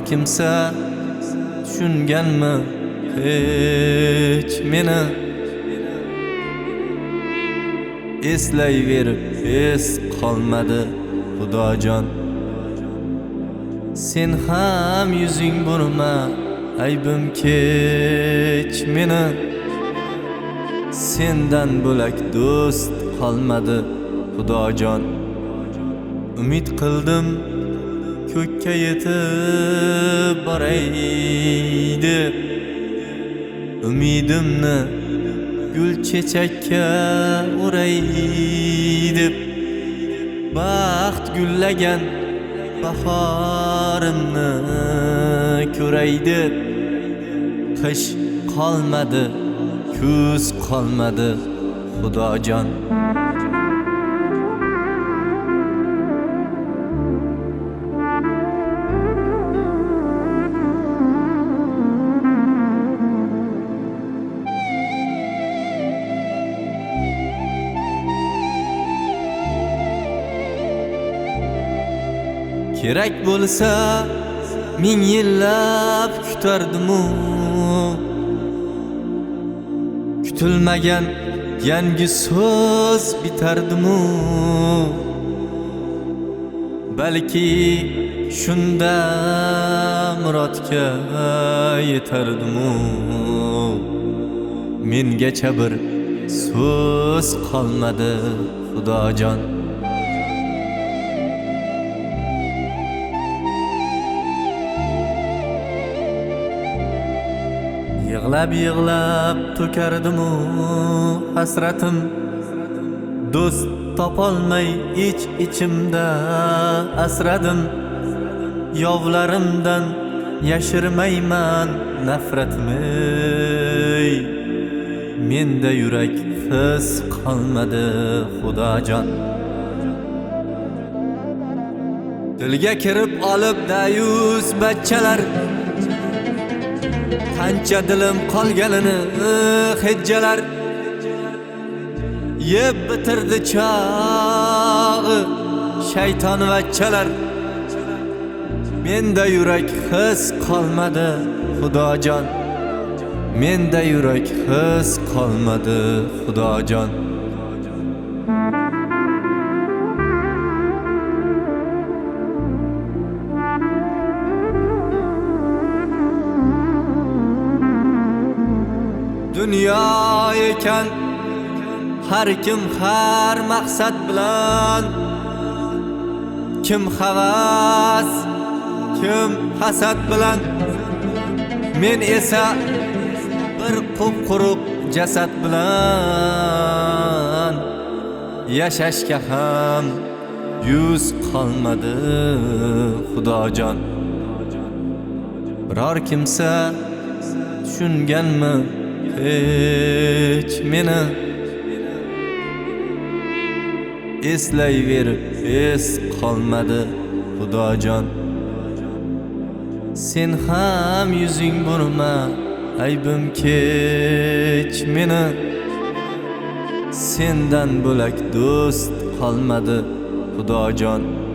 kimsa tushunganmi hech meni? Eslayverib es qolmadi Xudojon. Sen ham yuzing burma, aybim kech meni. Sendan bo'lak do'st qolmadi Xudojon. Umid qildim ko'kka yetib boray deb, umidimni gul chechakka o'ray deb, baxt gullagan bahorimni ko'ray deb. Qish qolmadi, kuz qolmadi Xudojon. Kerak bo'lsa ming yillab kutardim-u, kutilmagan yangi so'z bitardim-u. Balki shunda murodga yetardim-u. Mengacha bir so'z qolmadi Xudojon. Yig'lab to'kardim-u hasratim, do'st topolmay ichimda asradim. Yovlarimdan yashirmayman nafratimni. Menda yurak his qolmadi Xudojon. Dilga kirib olib dayus bachchalar, qancha dilim qolganini hejjalar. Yeb bitirdi chog'i shayton vachchalar. Menda yurak his qolmadi Xudojon. Menda yurak his qolmadi Xudojon. Dunyo ekan har kim har maqsad bilan, kim havas, kim hasad bilan. Men esa bir qup-quruq jasad bilan, yashashga ham yuz qolmadi Xudojon. Biror kimsa tushunganmi hech meni? Eslayverib es qolmadi Xudojon. Sen ham yuzing burma, aybim kech meni. Sendan bo'lak do'st qolmadi Xudojon.